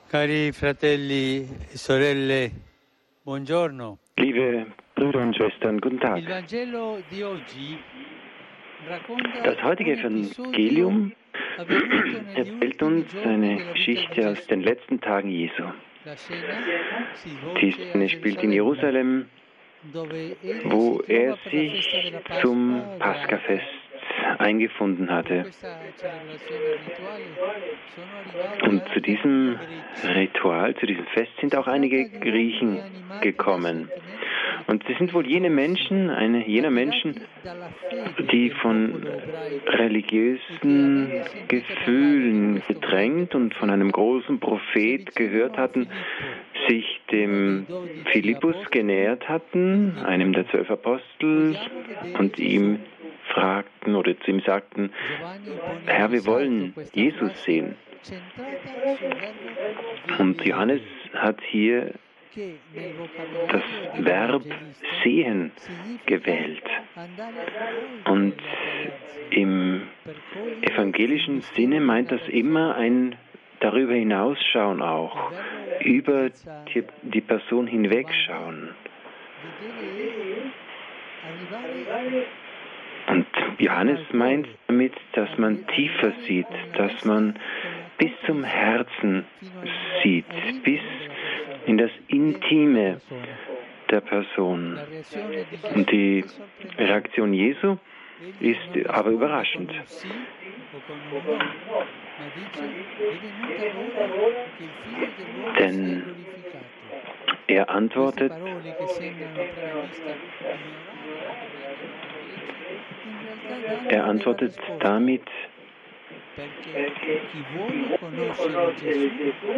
Cari fratelli e sorelle, buongiorno. Liebe Brüder und Schwestern, guten Tag. Il Vangelo di oggi racconta Das heutige un episodio Evangelium avvenuto negli erzählt ultimi uns giorni eine della vita di Geschichte aus Gesù. den letzten Tagen Jesu. La scena si Die svolge a Szene spielt in Gerusalemme, Jerusalem, dove egli si wo trova er per la festa sich della zum Pasqua Paskafest ebraica. eingefunden In hatte. questa celebrazione rituale sono arrivati Und zu anche alcuni diesem greci. Ritual, zu diesem Fest sind Si auch einige tratta di Griechen uomini animati dai gekommen. sentimenti Und sie sind wohl jene religiosi, Menschen, jener Menschen, attirati dalla fede die del von popolo ebraico e che, religiösen avendo sentito parlare di Gefühlen questo grande gedrängt und von einem profeta, großen si Prophet gehört avvicinano a hatten, Filippo, sich uno dei dem 12 Philippus apostoli, genähert e hatten, gli einem der dicono: 12 Apostel, vogliamo vedere und ihm Gesù. fragten oder zu ihm sagten: Giovanni pone in Herr, wir risalto wollen questa Jesus frase sehen. centrata sul verbo Und Johannes vedere, hat hier che nel das vocabolario Verb dell'Evangelista sehen significa gewählt. andare Und oltre le apparenze im per cogliere il evangelischen mistero Sinne di meint una das immer persona. ein darüber hinausschauen Il auch, verbo che über utilizza die Person Giovanni, hinwegschauen. vedere è arrivare Und fino Johannes al meint cuore, damit, dass man tiefer arrivare sieht, con la dass man testa, con la bis zum cognizione Herzen fino sieht, bis all'intimo della persona, in das dentro la Intime persona. der Person. La reazione di Und Gesù die è sorprendente. Reaktion Jesu Egli non ist aber risponde überraschend. con un sì o con un no, ma dice: è venuta l'ora che il Figlio dell'uomo sia Denn glorificato. er Queste antwortet, parole, che sembrano a prima vista ignorare la domanda dei greci, in realtà danno una bella risposta, damit, perché chi vuole conoscere Gesù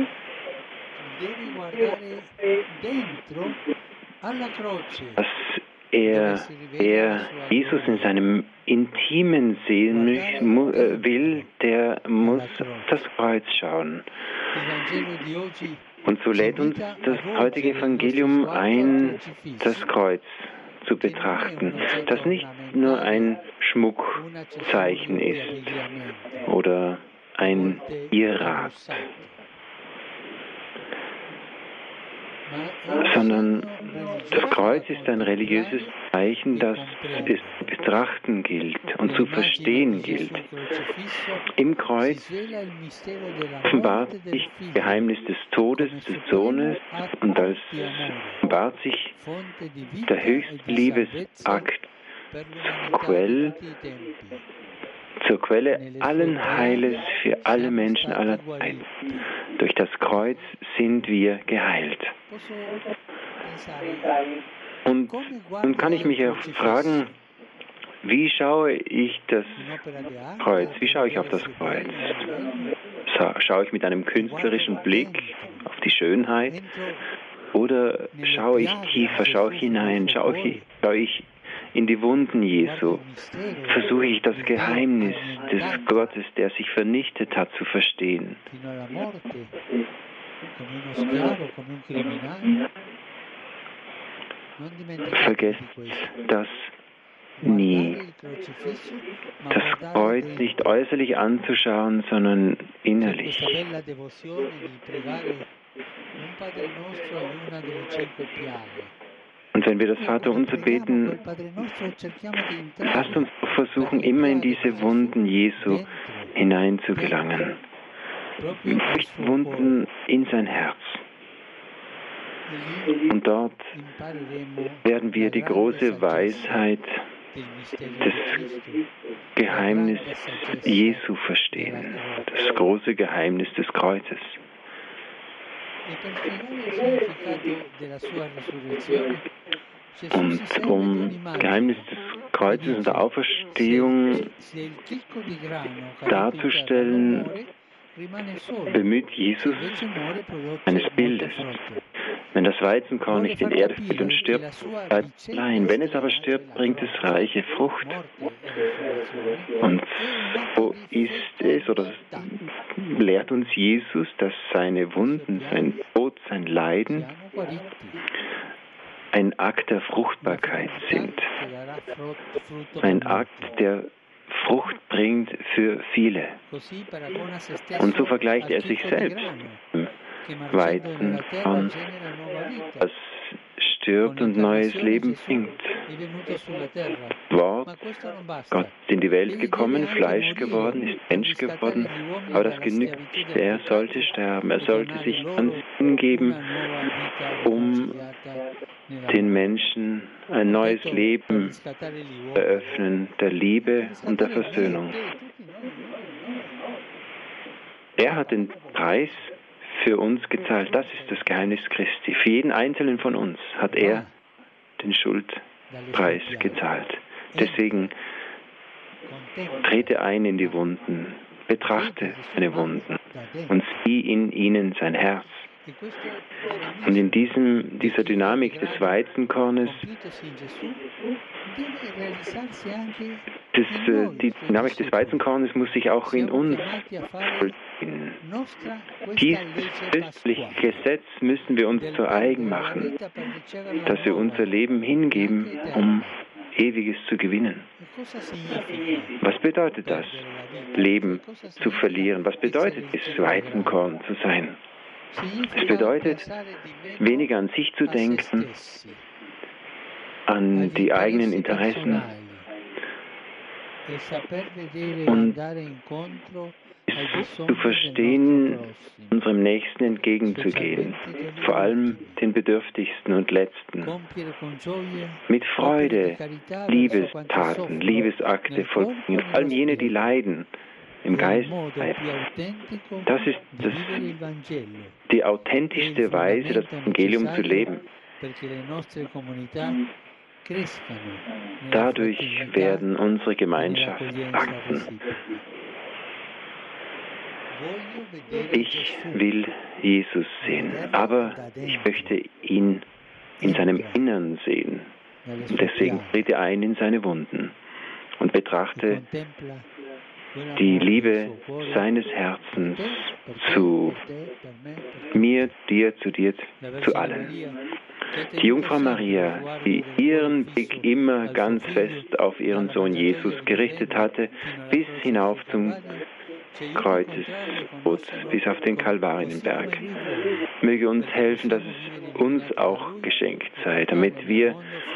deve guardare dentro alla croce, dass dove si rivela la sua Jesus in gloria. seinem Intimen sehen will, der muss auf das Kreuz schauen. Il Vangelo di oggi Und so ci lädt uns invita a das heutige volgere il nostro Evangelium sguardo al ein, das crocifisso, Kreuz zu che non è un betrachten, oggetto das nicht nur ein ornamentario, un Schmuckzeichen accessorio di ist abbigliamento, oder a ein volte Irrad, indossato, ma è un sondern segno das religioso Kreuz da ist ein religiöses contemplare Zeichen, e das es comprendere. zu betrachten gilt und zu Nell'immagine di verstehen gilt. Gesù crocifisso Im si Kreuz svela il mistero della offenbart morte del sich das Figlio Geheimnis des Todes come des supremo Sohnes und atto als di amore, offenbart sich fonte di der vita e höchste di salvezza Liebesakt per zur l'umanità di Quelle tutti i tempi. Quelle Nelle sue allen Heiles piaghe für alle siamo Menschen aller stati Zeit. guariti. Durch das Kreuz sind wir geheilt. Posso pensare, Und come nun guardo kann ich al mich auch fragen, crocifisso? wie schaue ich das Un'opera Kreuz? d'arte Wie deve schaue ich auf das essere Kreuz? bella, bello, Schaue ich mit einem o guardo künstlerischen Blick dentro, auf die Schönheit? entro Oder nelle schaue ich piaghe di tiefer, schaue ich Gesù fino al hinein, suo cuore, schaue ich in die Wunden guardo Jesu? il mistero Versuche ich das di Dio Geheimnis des annientato Gottes, der sich vernichtet hat, zu verstehen? fino alla morte, come uno schiavo, come un criminale. Non dimenticatevi Vergesst di questo. das Guardare nie. il crocifisso, ma Das guardare Kreuz dentro. nicht äußerlich anzuschauen, sondern C'è innerlich. questa bella devozione di pregare un Padre Nostro a una delle 5 piaghe. Und wenn wir das E Vaterunser quando preghiamo quel beten, Padre Nostro cerchiamo di lasst entrare uns doch versuchen, per le immer in piaghe di diese Gesù Wunden Jesu dentro, hineinzugelangen. proprio al suo Wunden cuore. in sein Herz. E lì Und dort impareremo werden wir la die grande große saggezza Weisheit del mistero des di Cristo, la Geheimnis grande saggezza Jesu della verstehen. croce. Das große Geheimnis des Kreuzes. E per spiegare il significato della sua risurrezione, Gesù Und si serve di das Geheimnis un'immagine des che Kreuzes und der dice: Auferstehung se il chicco di grano caduto in terra non darzustellen, muore, rimane solo, bemüht se Jesus invece muore produce eines molto Bildes. frutto. Wenn das Weizenkorn Vuole nicht in far Erde fällt und capire che stirbt, la sua bleibt es vicenda allein. Wenn es aber estrema, cioè stirbt, la bringt es croce, reiche Frucht. morte e risurrezione, Und è un so atto di ist es, oder fecondità. lehrt uns Jesus, dass seine Wunden, sein Tod, sein Leiden Siamo guariti. ein Akt der Una Fruchtbarkeit fecondità sind. che darà frutto per Ein molti. Akt, der Frucht bringt für viele. Così paragona se Und so stesso vergleicht al er sich chicco di selbst grano. Weizenkorn, das stirbt und neues Leben bringt. Wort, Gott ist in die Welt gekommen, Fleisch geworden, ist Mensch geworden, aber das genügt nicht. Er sollte sterben, er sollte sich ganz hingeben, um den Menschen ein neues Leben eröffnen, der Liebe und der Versöhnung. Er hat den Preis für uns gezahlt. Das ist das Geheimnis Christi. Für jeden Einzelnen von uns hat er den Schuldpreis gezahlt. Deswegen trete ein in die Wunden, betrachte seine Wunden und sieh in ihnen sein Herz. Und in dieser Dynamik des Weizenkornes, die Dynamik des Weizenkornes muss sich auch in uns vollziehen. Dieses christliche Gesetz müssen wir uns zu eigen machen, dass wir unser Leben hingeben, um Ewiges zu gewinnen. Was bedeutet das, Leben zu verlieren? Was bedeutet es, Weizenkorn zu sein? Es bedeutet, weniger an sich zu denken, an die eigenen Interessen und es zu verstehen, unserem Nächsten entgegenzugehen, vor allem den Bedürftigsten und Letzten, mit Freude Liebestaten, Liebesakte vollbringen, vor allem jene, die leiden, im Geist leiden. Das ist die authentischste Weise, das Evangelium zu leben. Dadurch werden unsere Gemeinschaften wachsen. Ich will Jesus sehen, aber ich möchte ihn in seinem Innern sehen. Und deswegen trete ein in seine Wunden und betrachte die Liebe seines Herzens zu mir, dir, zu allen. Die Jungfrau Maria, die ihren Blick immer ganz fest auf ihren Sohn Jesus gerichtet hatte, bis hinauf zum Kreuzestod, bis auf den Kalvarienberg. Möge uns helfen, dass es uns auch geschenkt sei, damit wir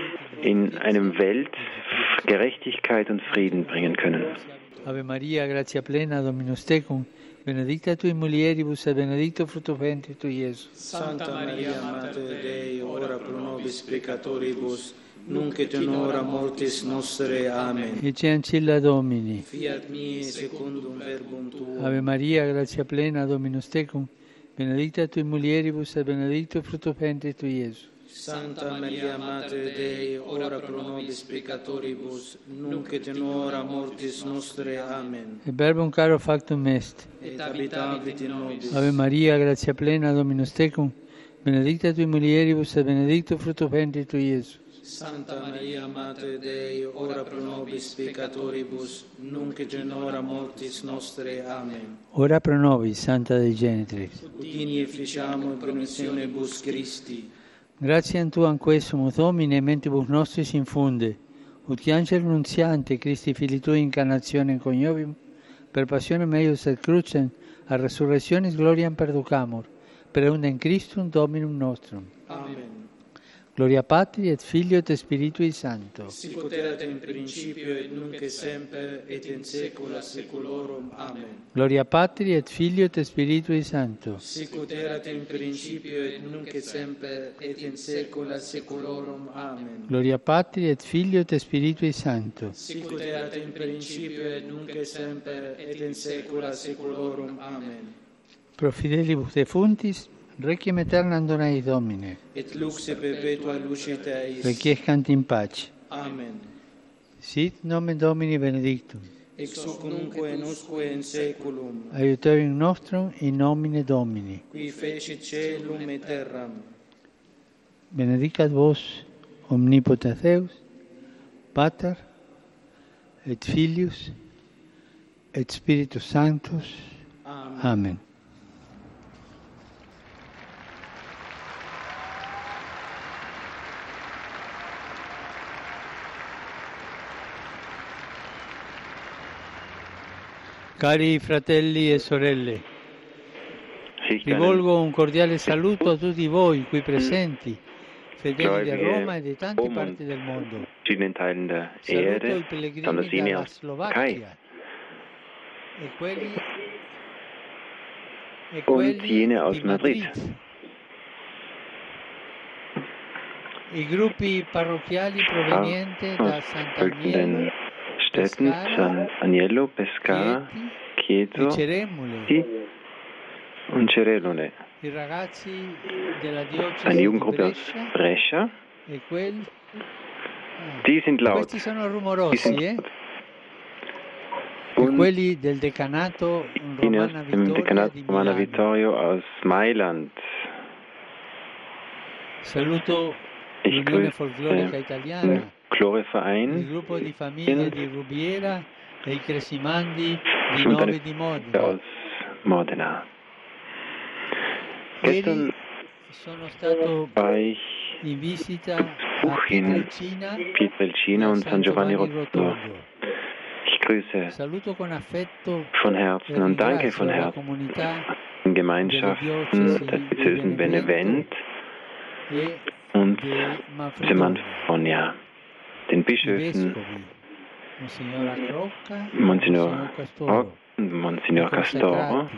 in einem Welt Gerechtigkeit und Frieden bringen können. Ave Maria, gratia plena, Dominus tecum, benedicta tui mulieribus et benedictus fructus ventris tui, Iesus. Santa Maria, Mater Dei, ora pro nobis peccatoribus, nunc et in hora mortis nostre. Amen. Ecce ancilla Domini. Fiat mi secundum verbum tuum. Ave Maria, gratia plena, Dominus tecum, benedicta tui mulieribus et benedictus fructus ventris tui, Iesus. Santa Maria, Mater Dei, ora pro nobis peccatoribus, nunc et in hora mortis nostre. Amen. Et verbum caro factum est. Et habitavit in nobis. Ave Maria, gratia plena, Dominus tecum, benedicta tui mulieribus et benedictus fructus ventris tui, Iesus. Santa Maria, Mater Dei, ora pro nobis peccatoribus, nunc et in hora mortis nostre. Amen. Ora pro nobis, Santa Dei Genitrix. Utini efficiamo in promissionibus Christi. Gratiam Tuam quesumus, Domine, mentibus nostris infunde, ut angelo nuntiante Christi Filii Tui incarnationem coniovium, per passionem eius et crucem, a resurrectionis gloriam perducamur, per eundem Christum Dominum nostrum. Amen. Gloria Patri et Filio et Spiritui Sancto. Sicut erat in principio et nunc et semper et in saecula saeculorum. Amen. Gloria Patri et Filio et Spiritui Sancto. Sicut erat in principio et nunc et semper et in saecula saeculorum. Amen. Gloria Patri et Filio et Spiritui Sancto. Sicut erat in principio et nunc et semper et in saecula saeculorum. Amen. Pro fidelibus defuntis, requiem aeternam dona eis Domine. Et luxe perpetua lucet eis. Requiescant in pace. Amen. Sit nomen Domini benedictum. Ex hoc nunquam et usque in saeculum. Aiuterium nostrum in nomine Domini. Qui fecit caelum et terram. Benedicat vos omnipotens Deus, Pater et Filius et Spiritus Sanctus. Amen. Amen. Cari fratelli e sorelle, Rivolgo un cordiale saluto a tutti voi qui presenti, fedeli di Roma e di tante parti del mondo. Verschiedenen Teilen der Saluto Erde, i pellegrini Tanzania dalla aus Slovacchia e quelli und jene aus di Madrid. I gruppi parrocchiali provenienti da Aus folgenden Städten: San Agnello, Pescara, Chieto und Cerelone. I ragazzi della diocesi Eine di Jugendgruppe aus Brescia. e quelli Die sind laut. questi sono rumorosi, Und quelli del decanato Romana im Vittoria Dekanat di Romana Milano. Vittorio aus Mailand. Saluto Ich l'Unione Folclorica grüße Italiana, den Chloreverein il gruppo di famiglie di Rubiera e i Cresimandi di und Novi eine di Modena. aus Modena. Ieri Gestern sono stato war ich in visita Besuch a in Pietrelcina und San Giovanni Rotondo. Ich grüße Saluto con affetto von e Herzen und danke von ringrazio la Herzen comunità den Gemeinschaften der Diözesen Benevent e und dei Manfredonia, den i Bischöfen vescovi, Monsignor Acrocca, Monsignor Castoro, Rock und Monsignor Castoro,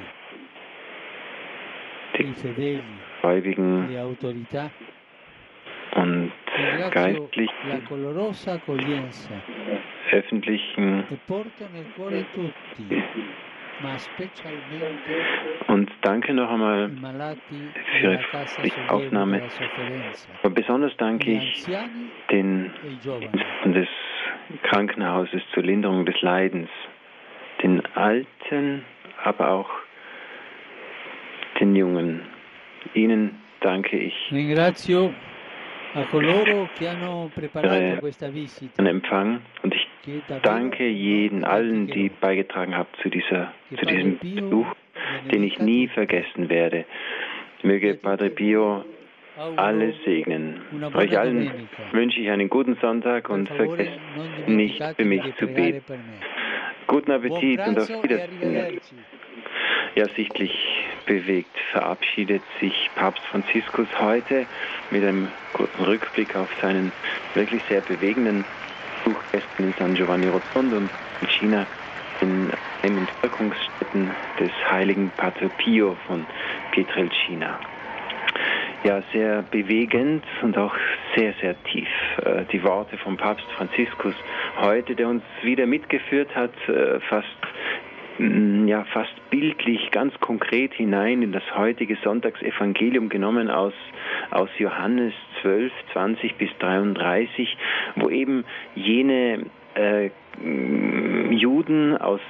i die fedeli, Gläubigen le autorità. und Ringrazio la geistlichen, colorosa accoglienza öffentlichen e porto nel cuore tutti, ma specialmente und danke noch einmal i malati für della Ihre Casa freundliche Sollievo Aufnahme. della Sofferenza, Aber besonders danke gli ich anziani den e i giovani. Diensten des Krankenhauses zur Linderung des Leidens, den Alten, aber auch den Jungen. Ihnen danke ich Ringrazio a coloro che hanno preparato questa visita, für den Empfang und ich che davvero danke jeden, non allen, die dimenticherò. beigetragen haben zu diesem Padre Pio Besuch, den ich benedica nie tutti. vergessen werde. Möge Padre Pio Auguro alles segnen. una buona Euch allen domenica. wünsche ich einen guten Sonntag Per und favore, vergesst non nicht für dimenticatevi mich di zu pregare beten. per me. Guten Buon Appetit und auf pranzo e Wiedersehen. arrivederci. Ja, sichtlich bewegt verabschiedet sich Papst Franziskus heute mit einem kurzen Rückblick auf seinen wirklich sehr bewegenden Besuch gestern in San Giovanni Rotondo und in China, in einem Entvölkerungsstätten des heiligen Pater Pio von Pietrelcina. Ja, sehr bewegend und auch sehr, sehr tief. Die Worte vom Papst Franziskus heute, der uns wieder mitgeführt hat, fast bildlich, ganz konkret hinein in das heutige Sonntagsevangelium, genommen aus Johannes 12, 20 bis 33, wo eben jene Juden aus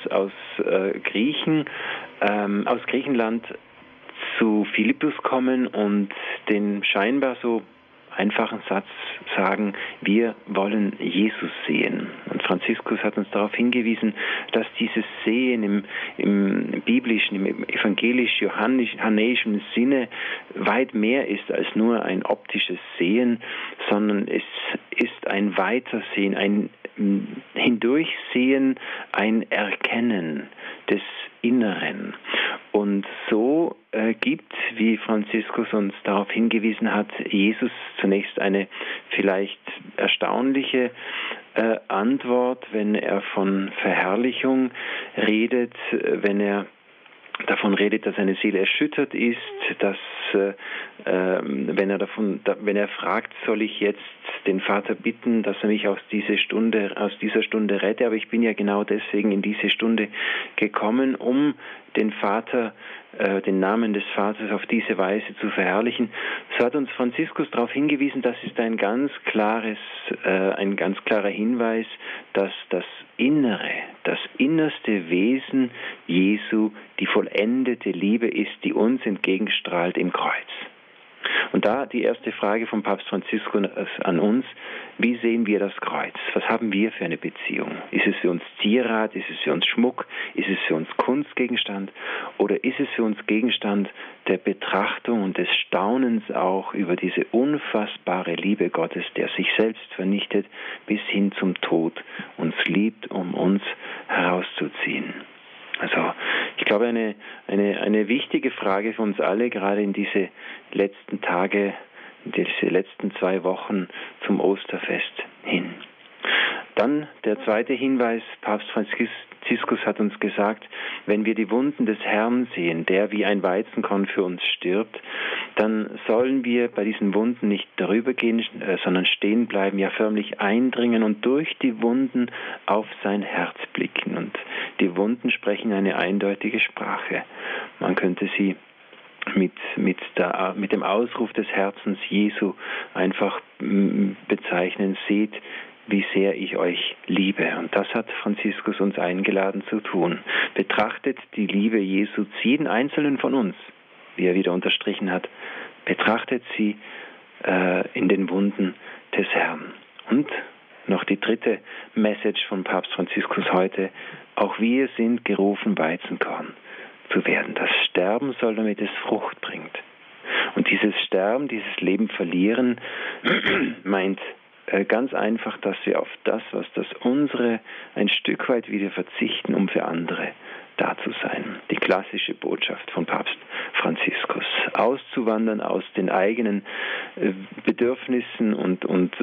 Griechenland zu Philippus kommen und den scheinbar so einfachen Satz sagen: Wir wollen Jesus sehen. Und Franziskus hat uns darauf hingewiesen, dass dieses Sehen im biblischen, im evangelisch-johannäischen Sinne weit mehr ist als nur ein optisches Sehen, sondern es ist ein Weitersehen, ein Hindurchsehen, ein Erkennen des Inneren. Und so gibt, wie Franziskus uns darauf hingewiesen hat, Jesus zunächst eine vielleicht erstaunliche Antwort, wenn er von Verherrlichung redet, wenn er davon redet, dass seine Seele erschüttert ist, dass wenn er fragt, soll ich jetzt den Vater bitten, dass er mich aus dieser Stunde rette, aber ich bin ja genau deswegen in diese Stunde gekommen, um den Vater, den Namen des Vaters auf diese Weise zu verherrlichen. So hat uns Franziskus darauf hingewiesen, das ist ein ganz klarer Hinweis, dass das Innere, das innerste Wesen Jesu die vollendete Liebe ist, die uns entgegenstrahlt im Kreuz. Und da die erste Frage von Papst Franziskus an uns: Wie sehen wir das Kreuz? Was haben wir für eine Beziehung? Ist es für uns Zierat? Ist es für uns Schmuck? Ist es für uns Kunstgegenstand? Oder ist es für uns Gegenstand der Betrachtung und des Staunens auch über diese unfassbare Liebe Gottes, der sich selbst vernichtet bis hin zum Tod, uns liebt, um uns herauszuziehen? Also ich glaube, eine wichtige Frage für uns alle, gerade in diese letzten Tage, diese letzten 2 Wochen zum Osterfest hin. Dann der zweite Hinweis, Papst Franziskus hat uns gesagt, wenn wir die Wunden des Herrn sehen, der wie ein Weizenkorn für uns stirbt, dann sollen wir bei diesen Wunden nicht darüber gehen, sondern stehen bleiben, ja förmlich eindringen und durch die Wunden auf sein Herz blicken. Und die Wunden sprechen eine eindeutige Sprache. Man könnte sie mit dem Ausruf des Herzens Jesu einfach bezeichnen, seht, wie sehr ich euch liebe. Und das hat Franziskus uns eingeladen zu tun. Betrachtet die Liebe Jesu zu jedem Einzelnen von uns, wie er wieder unterstrichen hat. Betrachtet sie in den Wunden des Herrn. Und noch die dritte Message von Papst Franziskus heute. Auch wir sind gerufen, Weizenkorn zu werden. Das Sterben soll, damit es Frucht bringt. Und dieses Sterben, dieses Leben verlieren, meint ganz einfach, dass wir auf das, was das unsere, ein Stück weit wieder verzichten, um für andere da zu sein. Die klassische Botschaft von Papst Franziskus. Auszuwandern aus den eigenen Bedürfnissen und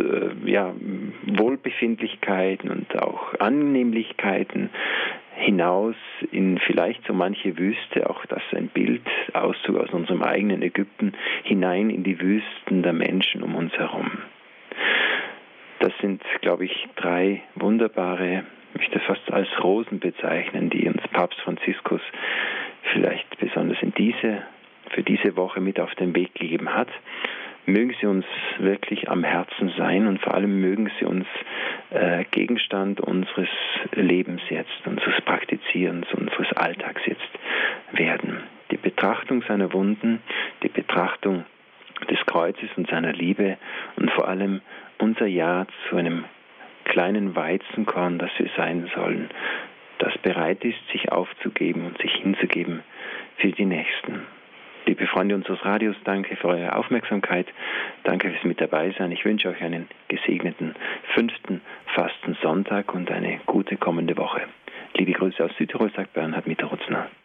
Wohlbefindlichkeiten und auch Annehmlichkeiten hinaus in vielleicht so manche Wüste, auch das ein Bild, Auszug aus unserem eigenen Ägypten, hinein in die Wüsten der Menschen um uns herum. Das sind, glaube ich, 3 wunderbare, ich möchte fast als Rosen bezeichnen, die uns Papst Franziskus vielleicht besonders für diese Woche mit auf den Weg gegeben hat. Mögen sie uns wirklich am Herzen sein und vor allem mögen sie uns Gegenstand unseres Lebens jetzt, unseres Praktizierens, unseres Alltags jetzt werden. Die Betrachtung seiner Wunden, die Betrachtung des Kreuzes und seiner Liebe und vor allem unser Ja zu einem kleinen Weizenkorn, das wir sein sollen, das bereit ist, sich aufzugeben und sich hinzugeben für die Nächsten. Liebe Freunde unseres Radios, danke für eure Aufmerksamkeit, danke fürs mit dabei sein. Ich wünsche euch einen gesegneten 5. Fastensonntag und eine gute kommende Woche. Liebe Grüße aus Südtirol, sagt Bernhard Mitterrutzner.